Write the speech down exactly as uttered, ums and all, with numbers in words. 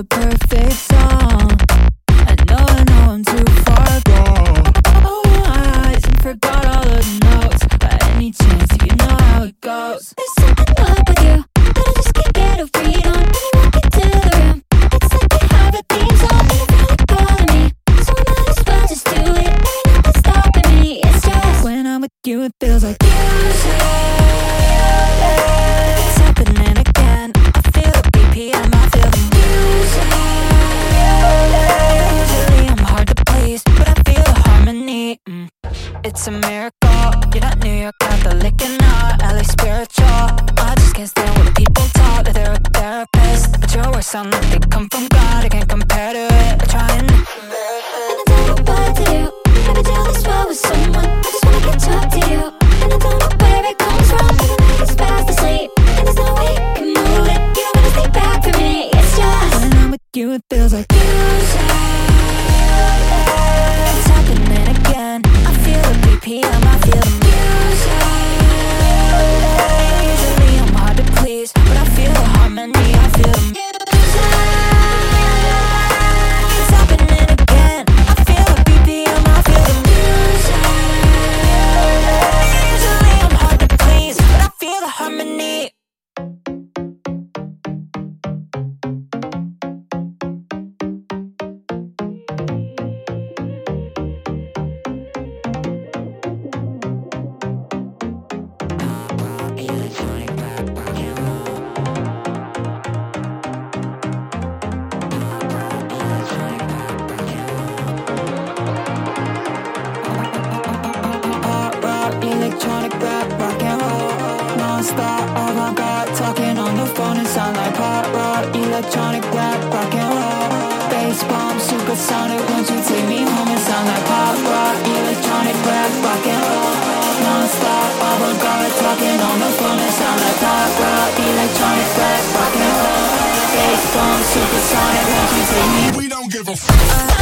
the perfect song. I know, I know I'm too far gone. Opened my eyes and forgot all of the notes. By any chance, do you know how it goes? There's something up with you that I just can't get over. You don't when you walk into the room. It's like you have a theme song and you're really calling me. So I might as well just do it. Ain't nothing stopping me. It's just when I'm with you, it feels like music. It's happening again. I feel the B P M, I feel the music. Usually I'm hard to please, but I feel the harmony. mm. It's a miracle. You're not New York Catholic and not L A spiritual. I just can't stand when people talk like they're a therapist, but your words sound like they come from God. I can't compare to it. I try and and I don't know what to do. I've been jealous while with someone. I just wanna catch up to you. And I don't know where it comes from. Even though it's fast asleep, and there's no way you can move it. You don't wanna stay back for me. It's just when I'm with you, it feels like music. It's happening again. I feel the B P M, I feel the music. Usually I'm hard to please, but I feel the harmony, I feel the music. It's happening again. I feel the B P M, I feel the music. Usually I'm hard to please, but I feel the harmony. Electronic rap, rock and roll, non-stop, avant-garde, talking on the phone and sound like pop rock. Electronic rap, rock and roll, bass bomb, supersonic, won't you take me home and sound like pop rock. Electronic rap, rock and roll, non-stop, avant-garde, talking on the phone and sound like pop rock. Electronic rap, rock and roll, bass bomb, supersonic, won't you take me? We don't give a f***.